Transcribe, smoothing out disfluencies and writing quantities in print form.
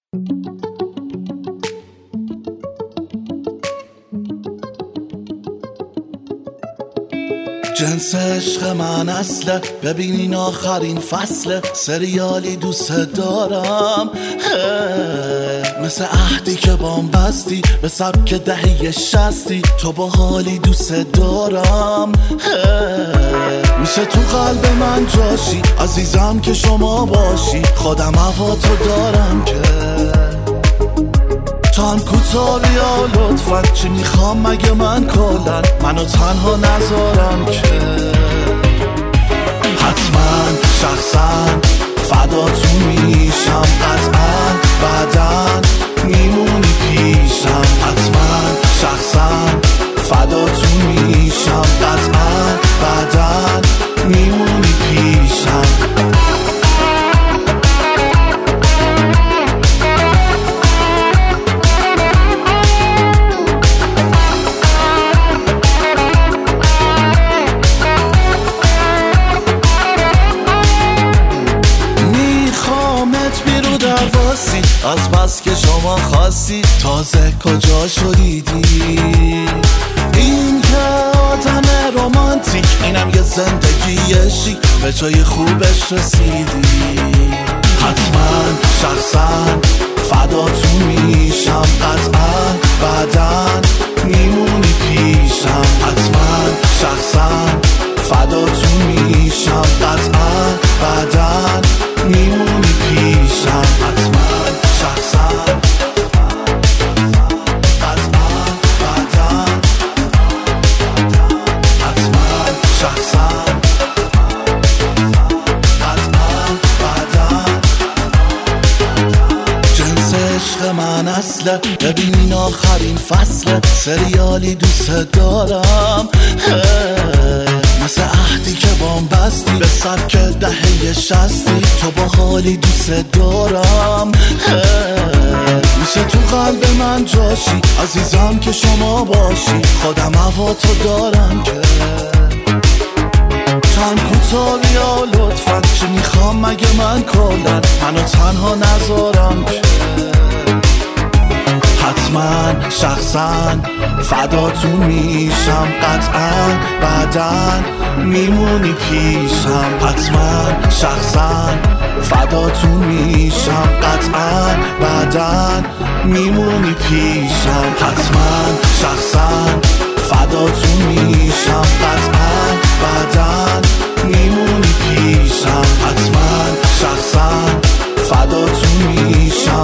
جنس عشق من اصله، ببینین آخرین فصله، سریالی دوست دارم مثل عهدی که بام بستی، به سبک دهه 60 تو با حالی دوست دارم میشه تو قلب من جاشی، عزیزم که شما باشی، خودم هوا تو دارم که تو هم کوتاه بیا لطفا، چی میخوام مگه من کلن منو تنها نذارم که حتما شخصا فداتون میشم، قطعا بعدن میمونی پیشم، حتما شخصا فداتون میشم، قطعا بعدن میمونی پیشم. از بس که شما خواستی تازه کجا شدیدی، این که آدم رومانتیک، اینم یه زندگی شیک، به جای خوبش رسیدی، حتما شخصا فداتون میشم، قطعا بعدن میمونی پیشم، حتما شخصا فداتون میشم، قطعا بعدن میمونی پیشم، حتما شخصا قطعا بعدن، حتما شخصا قطعا بعدن. جنس عشق من اصله، ببینین آخرین فصله، سریالی دوست دارم مثل عهدی که بام بستی، به سبک دهه 60 تو با حالی دوست دارم میشه تو قلب من جاشی، عزیزم که شما باشی، خودم هوا تو دارم که تو هم کوتاه بیا لطفا، چی میخوام مگه من کلن منو تنها نذارم که حتما شخصا فداتون میشم، قطعا بعدن میمونی پیشم، حتما شخصا فداتون میشم، قطعا بعدن میمونی پیشم، حتما شخصا فداتون میشم، قطعا بعدن میمونی پیشم، حتما شخصا فداتون میشم.